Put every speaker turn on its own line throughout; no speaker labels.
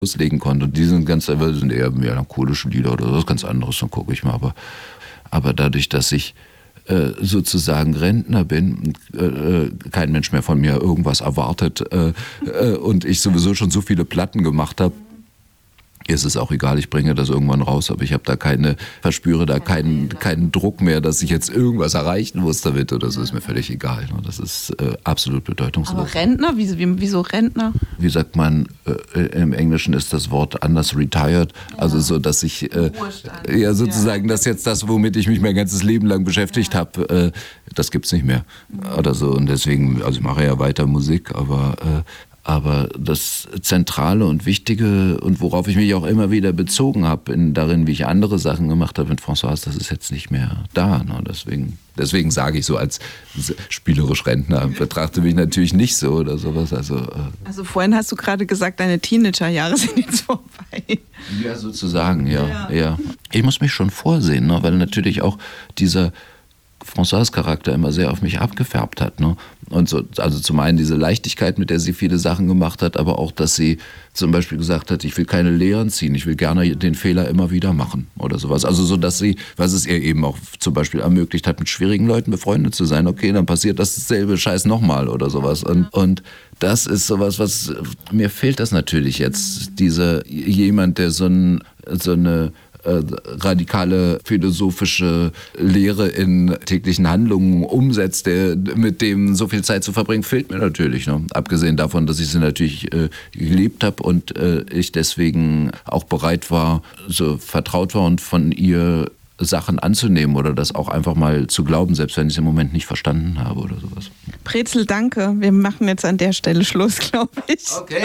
loslegen konnte. Und die sind sind eher melancholische Lieder oder was ganz anderes, dann gucke ich mal. Aber dadurch, dass ich sozusagen Rentner bin, kein Mensch mehr von mir irgendwas erwartet und ich sowieso schon so viele Platten gemacht habe, ist es auch egal, ich bringe das irgendwann raus, aber ich habe da verspüre da keinen Druck mehr, dass ich jetzt irgendwas erreichen muss damit oder so, ist mir völlig egal. Das ist absolut bedeutungslos.
Aber Rentner? Wieso Rentner?
Wie sagt man, im Englischen ist das Wort anders retired, also so, dass ich sozusagen, dass jetzt das, womit ich mich mein ganzes Leben lang beschäftigt habe, das gibt's nicht mehr oder so, und deswegen, also ich mache ja weiter Musik, aber das Zentrale und Wichtige und worauf ich mich auch immer wieder bezogen habe, darin, wie ich andere Sachen gemacht habe mit Françoise, das ist jetzt nicht mehr da. Ne? Deswegen sage ich so als spielerisch Rentner, betrachte mich natürlich nicht so oder sowas. Also
vorhin hast du gerade gesagt, deine Teenagerjahre sind jetzt vorbei.
Ja, sozusagen, ja. Ich muss mich schon vorsehen, ne? Weil natürlich auch dieser Françoise-Charakter immer sehr auf mich abgefärbt hat. Ne? Und so, also zum einen diese Leichtigkeit, mit der sie viele Sachen gemacht hat, aber auch, dass sie zum Beispiel gesagt hat, ich will keine Lehren ziehen, ich will gerne den Fehler immer wieder machen oder sowas. Also so, dass sie, was es ihr eben auch zum Beispiel ermöglicht hat, mit schwierigen Leuten befreundet zu sein. Okay, dann passiert dasselbe Scheiß nochmal oder sowas. Und das ist sowas, mir fehlt das natürlich jetzt. Jemand, der so eine radikale philosophische Lehre in täglichen Handlungen umsetzt, mit dem so viel Zeit zu verbringen, fehlt mir natürlich. Ne? Abgesehen davon, dass ich sie natürlich geliebt habe und ich deswegen auch bereit war, so vertraut war und von ihr Sachen anzunehmen oder das auch einfach mal zu glauben, selbst wenn ich es im Moment nicht verstanden habe oder sowas.
Brezel, danke. Wir machen jetzt an der Stelle Schluss, glaube ich.
Okay.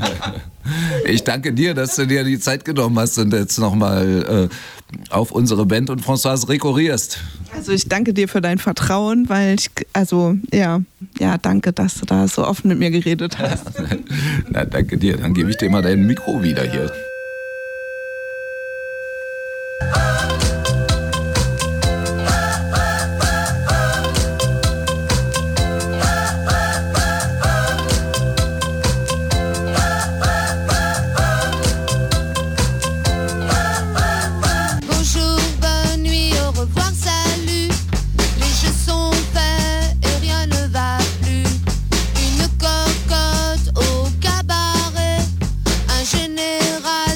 Ich danke dir, dass du dir die Zeit genommen hast und jetzt nochmal auf unsere Band und Françoise rekurrierst.
Also ich danke dir für dein Vertrauen, weil danke, dass du da so offen mit mir geredet hast.
Na, danke dir. Dann gebe ich dir mal dein Mikro wieder hier.
Général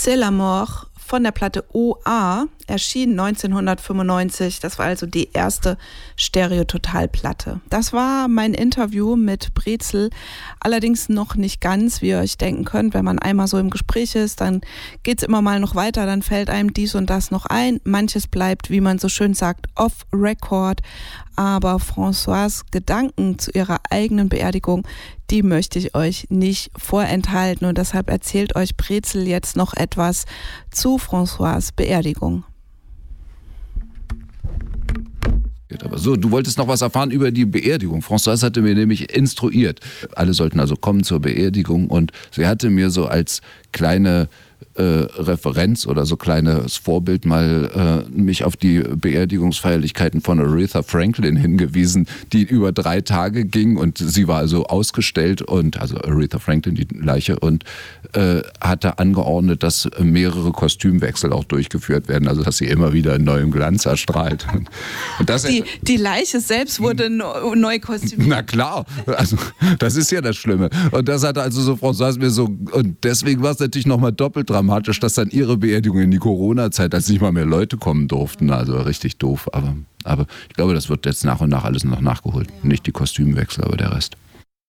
C'est la mort von der Platte OA, erschien 1995. Das war also die erste Stereo-Total-Platte. Das war mein Interview mit Brezel. Allerdings noch nicht ganz, wie ihr euch denken könnt. Wenn man einmal so im Gespräch ist, dann geht's immer mal noch weiter, dann fällt einem dies und das noch ein. Manches bleibt, wie man so schön sagt, off record. Aber François' Gedanken zu ihrer eigenen Beerdigung, die möchte ich euch nicht vorenthalten. Und deshalb erzählt euch Brezel jetzt noch etwas zu François' Beerdigung.
Aber so, du wolltest noch was erfahren über die Beerdigung. Françoise hatte mir nämlich instruiert. Alle sollten also kommen zur Beerdigung und sie hatte mir so als kleine Referenz oder so kleines Vorbild mal mich auf die Beerdigungsfeierlichkeiten von Aretha Franklin hingewiesen, die über 3 Tage ging und sie war also ausgestellt und also Aretha Franklin, die Leiche, und hatte angeordnet, dass mehrere Kostümwechsel auch durchgeführt werden, also dass sie immer wieder in neuem Glanz erstrahlt. Und das
die Leiche selbst wurde neu kostümiert.
Na klar, also das ist ja das Schlimme. Und das hat also so Françoise mir so, und deswegen war es natürlich nochmal doppelt dramatisch, dass dann ihre Beerdigung in die Corona-Zeit, als nicht mal mehr Leute kommen durften, also richtig doof. Aber ich glaube, das wird jetzt nach und nach alles noch nachgeholt. Nicht die Kostümwechsel, aber der Rest.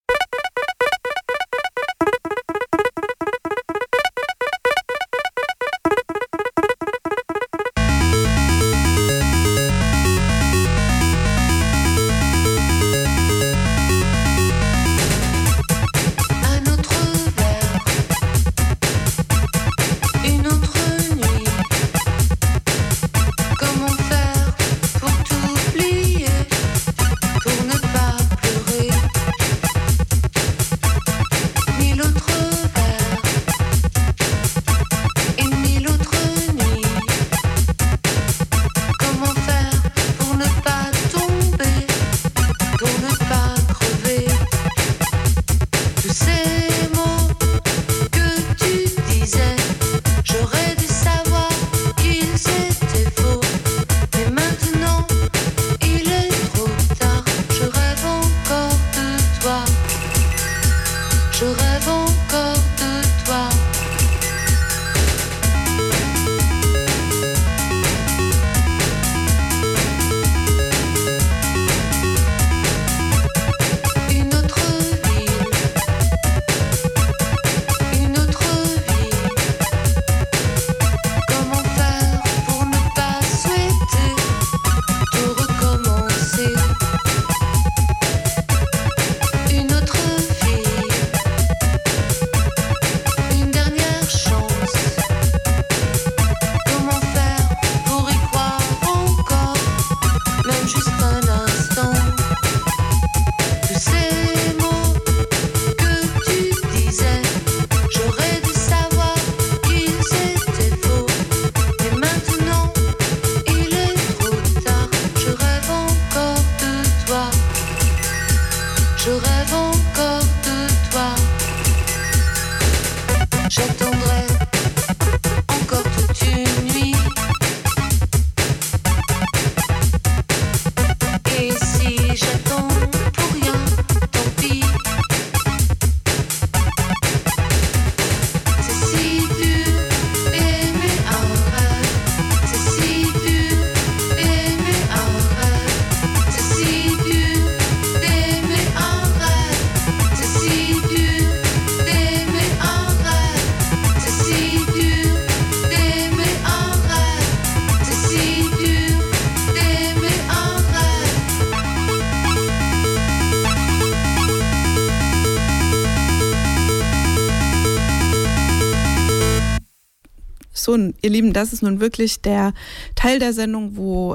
So, ihr Lieben, das ist nun wirklich der Teil der Sendung, wo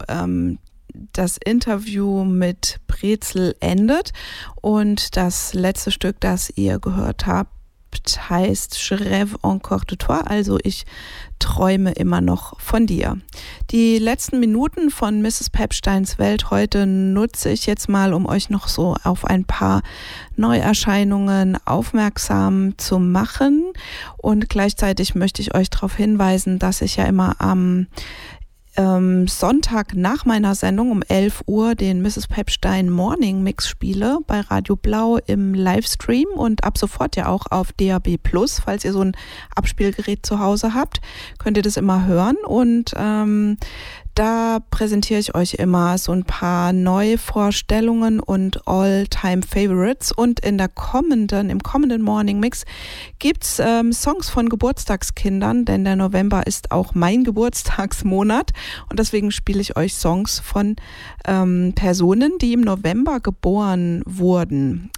das Interview mit Brezel endet. Und das letzte Stück, das ihr gehört habt, heißt Je rêve encore de toi, also ich träume immer noch von dir. Die letzten Minuten von Mrs. Pepsteins Welt heute nutze ich jetzt mal, um euch noch so auf ein paar Neuerscheinungen aufmerksam zu machen. Und gleichzeitig möchte ich euch darauf hinweisen, dass ich ja immer am Sonntag nach meiner Sendung um 11 Uhr den Mrs. Pepstein Morning Mix spiele bei Radio Blau im Livestream und ab sofort ja auch auf DAB+, falls ihr so ein Abspielgerät zu Hause habt, könnt ihr das immer hören und da präsentiere ich euch immer so ein paar Neuvorstellungen und All-Time-Favorites und im kommenden Morning Mix gibt's Songs von Geburtstagskindern, denn der November ist auch mein Geburtstagsmonat und deswegen spiele ich euch Songs von Personen, die im November geboren wurden.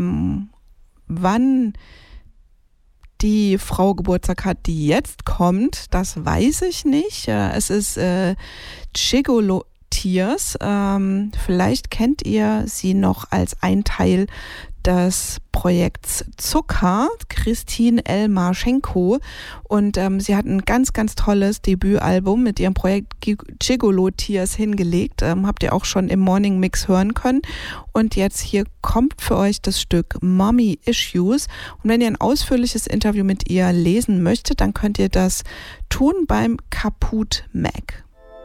Wann die Frau Geburtstag hat, die jetzt kommt, das weiß ich nicht. Es ist Gigolo Tears. Vielleicht kennt ihr sie noch als ein Teil des Projekts Zucker, Christine L. Marschenko. Und sie hat ein ganz, ganz tolles Debütalbum mit ihrem Projekt Gigolo Tears hingelegt. Habt ihr auch schon im Morning Mix hören können. Und jetzt hier kommt für euch das Stück Mommy Issues. Und wenn ihr ein ausführliches Interview mit ihr lesen möchtet, dann könnt ihr das tun beim Kaput Mag.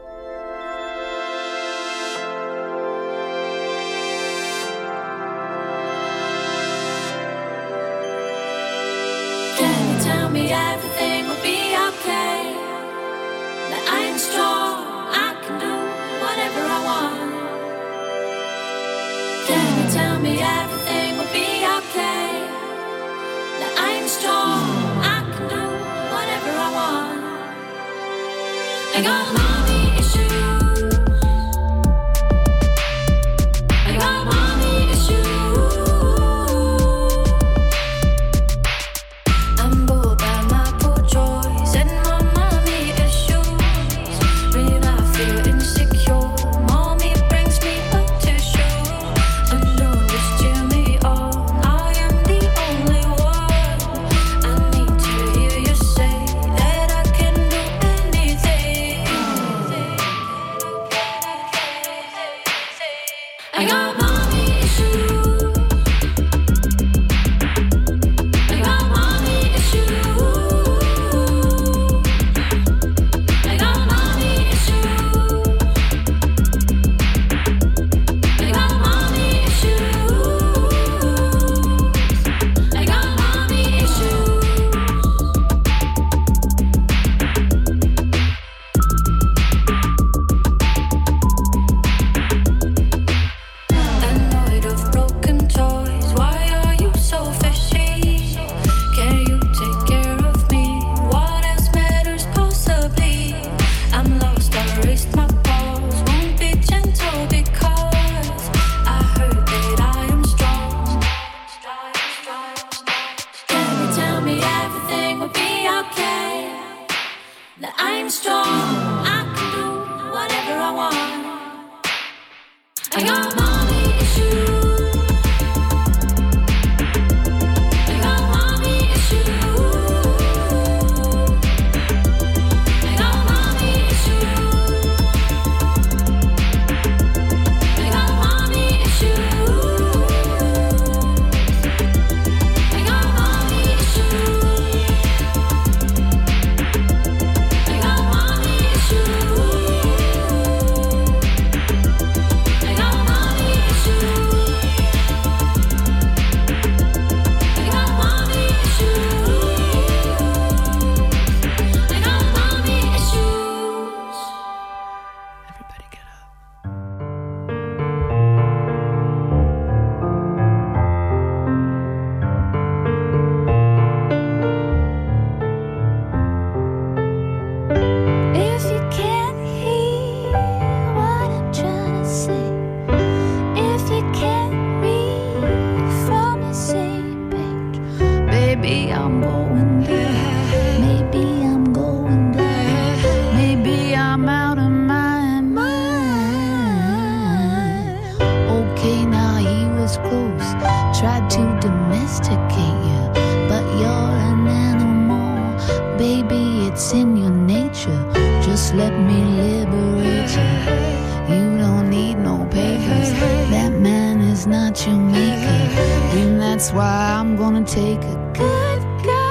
Me everything will be okay. That I'm strong, I can do whatever I want. Can you tell me everything will be okay? That I'm strong, I can do whatever I want. I got mommy issues. I got mommy issues.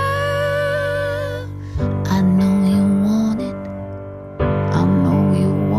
I know you want it. I know you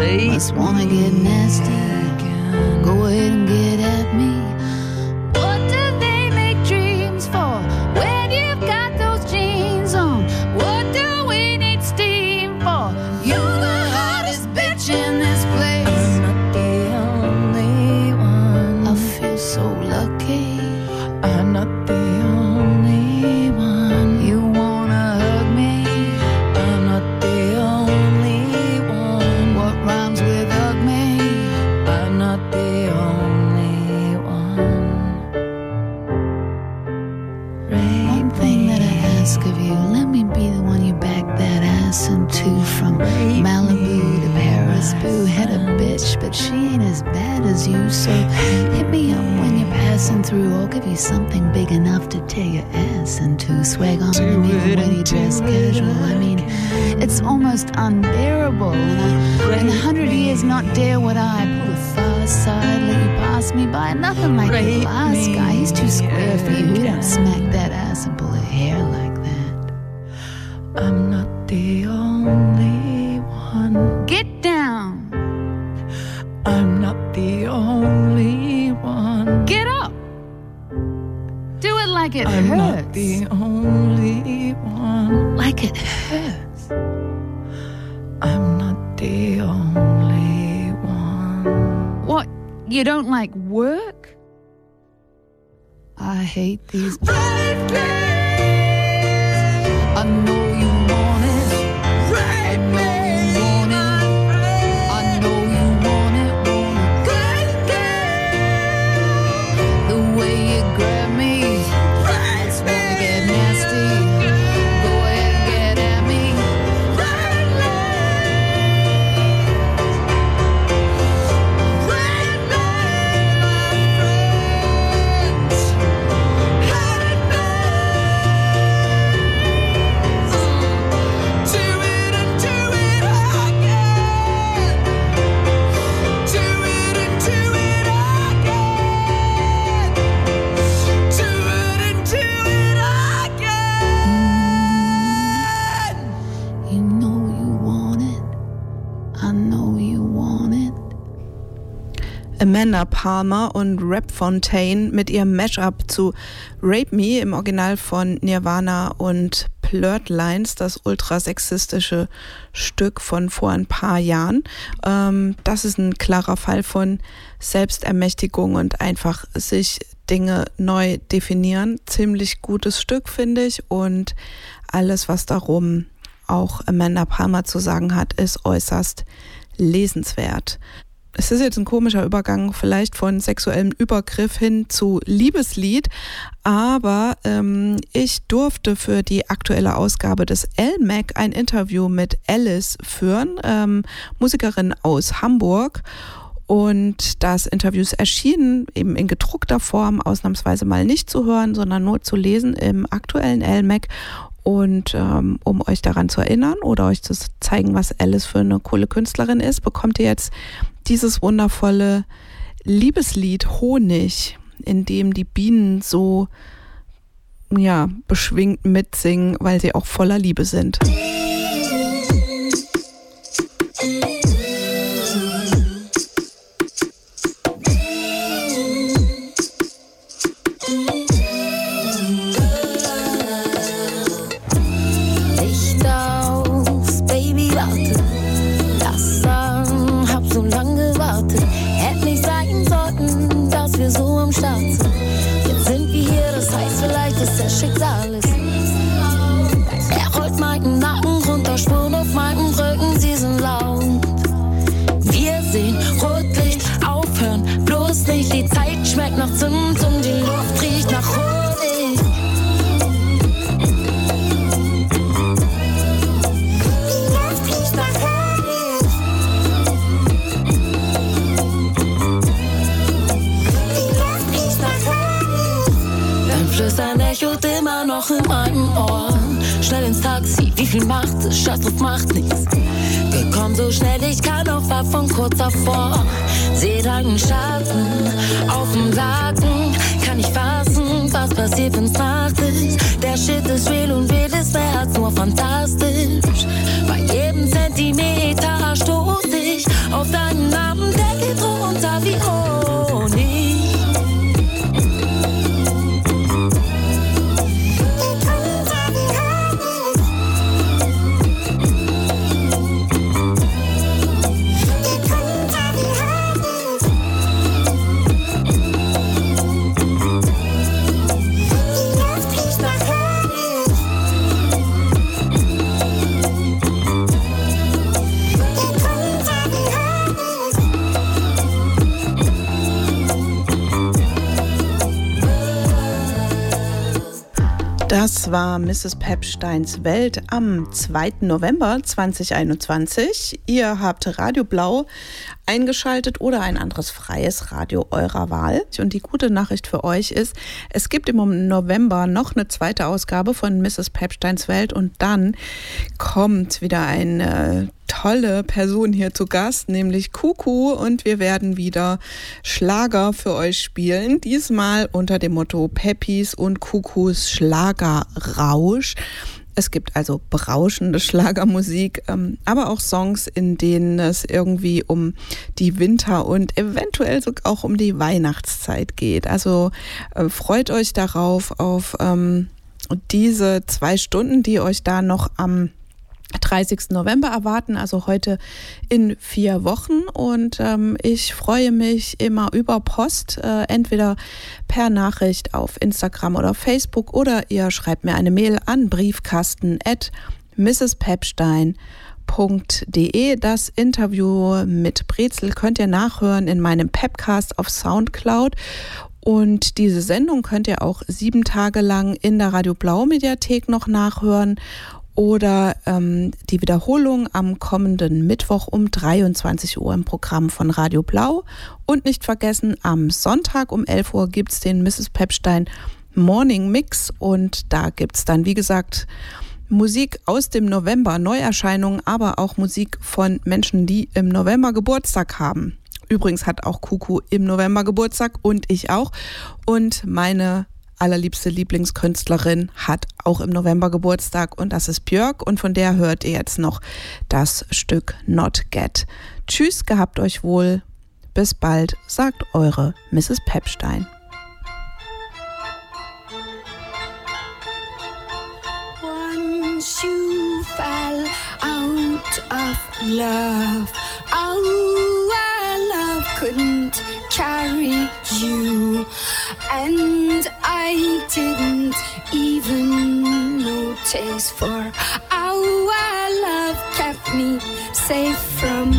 Must wanna get nasty. Go ahead and get at me. What do they make dreams for? When you've got those jeans on, what do we need steam for? You're the hottest bitch in this place. I'm not the only one. I feel so lucky. I'm not the only one. You wanna hug me? I'm not the only one. What rhymes with hug me? I'm not the only one. One thing that I ask of you, let me be the one you back that ass into. From Malibu to Paris, boo, had a bitch, but she ain't as bad as you. So hit me up when you're passing through. I'll give you something big enough to tear your ass into. Swag on me when you dress casual. I mean, it's almost unbearable. And in 100 years, not dare would I pull a far side, let you pass me by. Nothing like the last guy. He's too square for you. You don't smack that ass and pull a hair like that. I'm not the only one. Get down. I'm not the only one. Get up. Do it like it hurts. I'm not the only one. Like it hurts. I'm not the only one. What? You don't like work? I hate these. I know you want it. I know you want it. I know you want it. Good girl. The way you grab me. Just wanna get nasty. Go ahead and get at me. You know you want it. I know you want it.
Amanda Palmer und Rap Fontaine mit ihrem Mashup zu Rape Me im Original von Nirvana und Blurred-Lines, das ultrasexistische Stück von vor ein paar Jahren. Das ist ein klarer Fall von Selbstermächtigung und einfach sich Dinge neu definieren. Ziemlich gutes Stück, finde ich, und alles, was darum auch Amanda Palmer zu sagen hat, ist äußerst lesenswert. Es ist jetzt ein komischer Übergang vielleicht von sexuellem Übergriff hin zu Liebeslied, aber ich durfte für die aktuelle Ausgabe des LMAC ein Interview mit Alice führen, Musikerin aus Hamburg. Und das Interview ist erschienen, eben in gedruckter Form, ausnahmsweise mal nicht zu hören, sondern nur zu lesen im aktuellen LMAC. Und um euch daran zu erinnern oder euch zu zeigen, was Alice für eine coole Künstlerin ist, bekommt ihr jetzt dieses wundervolle Liebeslied Honig, in dem die Bienen so beschwingt mitsingen, weil sie auch voller Liebe sind.
So am Start sind. Jetzt sind wir hier, das heißt vielleicht ist das Schicksal ist. Er rollt meinen Nacken runter, Spuren auf meinen Rücken, sie sind laut. Wir sehen Rotlicht, aufhören, bloß nicht, die Zeit schmeckt nach Zimt und die Luft riecht nach Honig. Die Luft riecht nach Honig. Flüstern echot immer noch in meinem Ohr. Schnell ins Taxi, wie viel macht es? Schatz, das macht nichts. Gekommen so schnell ich kann, auch war von kurz davor. Seh deinen Schatten auf dem Laken. Kann nicht fassen, was passiert, wenn's Nacht ist. Der Shit ist real und jedes wäre als nur fantastisch. Bei jedem Zentimeter stoß ich auf
Das war Mrs. Pepsteins Welt am 2. November 2021. Ihr habt Radio Blau eingeschaltet oder ein anderes freies Radio eurer Wahl. Und die gute Nachricht für euch ist, es gibt im November noch eine zweite Ausgabe von Mrs. Pepsteins Welt und dann kommt wieder eine tolle Person hier zu Gast, nämlich Kuku, und wir werden wieder Schlager für euch spielen, diesmal unter dem Motto Peppis und Kukus Schlagerrausch. Es gibt also berauschende Schlagermusik, aber auch Songs, in denen es irgendwie um die Winter- und eventuell sogar auch um die Weihnachtszeit geht. Also freut euch darauf, auf diese 2 Stunden, die euch da noch am 30. November erwarten, also heute in 4 Wochen, und ich freue mich immer über Post, entweder per Nachricht auf Instagram oder Facebook, oder ihr schreibt mir eine Mail an briefkasten@mrspepstein.de. Das Interview mit Brezel könnt ihr nachhören in meinem Pepcast auf Soundcloud. Und diese Sendung könnt ihr auch 7 Tage lang in der Radio Blau Mediathek noch nachhören. Oder die Wiederholung am kommenden Mittwoch um 23 Uhr im Programm von Radio Blau. Und nicht vergessen, am Sonntag um 11 Uhr gibt es den Mrs. Pepstein Morning Mix. Und da gibt es dann, wie gesagt, Musik aus dem November, Neuerscheinungen, aber auch Musik von Menschen, die im November Geburtstag haben. Übrigens hat auch Kuku im November Geburtstag und ich auch. Und meine allerliebste Lieblingskünstlerin hat auch im November Geburtstag, und das ist Björk, und von der hört ihr jetzt noch das Stück Not Get. Tschüss, gehabt euch wohl, bis bald, sagt eure Mrs. Pepstein.
Once you fell out of love, our love couldn't carry you, and I didn't even notice, for our love kept me safe from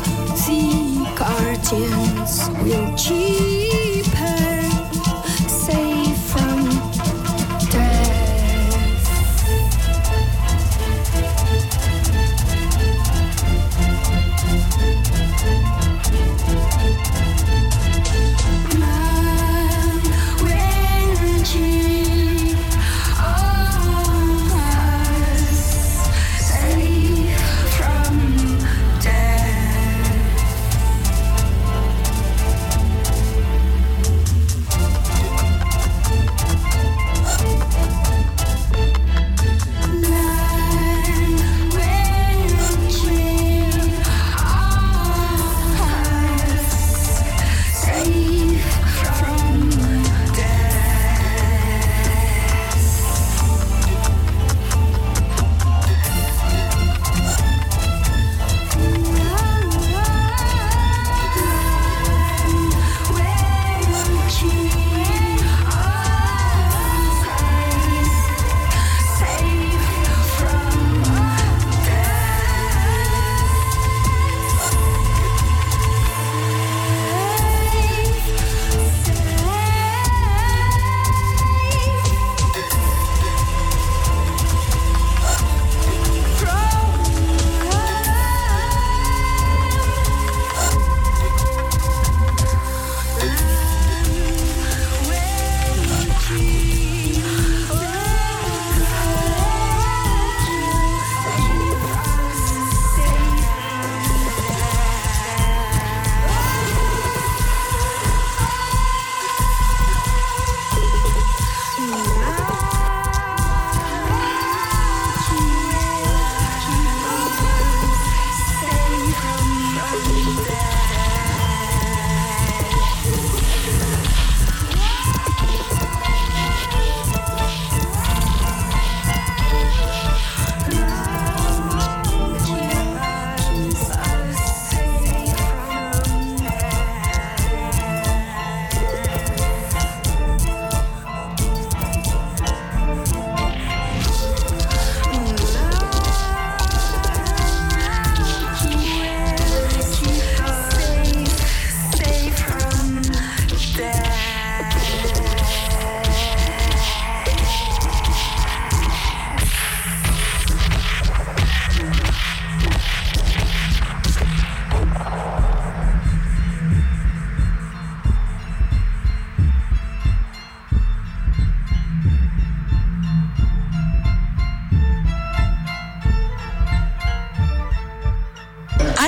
will keep her safe.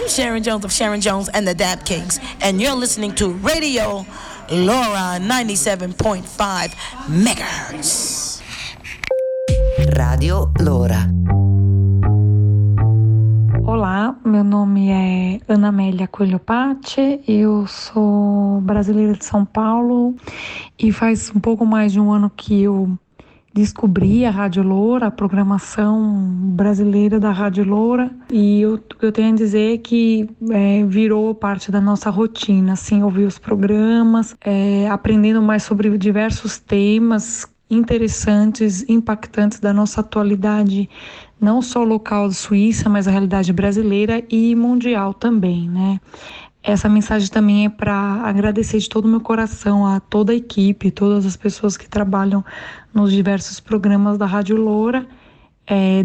I'm Sharon Jones of Sharon Jones and the Dap Kings, and you're listening to Radio Laura 97.5 megahertz.
Radio Laura.
Olá, meu nome é Ana Amélia Coelho Patti, eu sou brasileira de São Paulo e faz um pouco mais de um ano que eu descobri a Rádio Loura, a programação brasileira da Rádio Loura, e eu tenho a dizer que virou parte da nossa rotina, assim, ouvir os programas, aprendendo mais sobre diversos temas interessantes, impactantes da nossa atualidade, não só local da Suíça, mas a realidade brasileira e mundial também, né? Essa mensagem também é para agradecer de todo o meu coração a toda a equipe, todas as pessoas que trabalham nos diversos programas da Rádio Loura,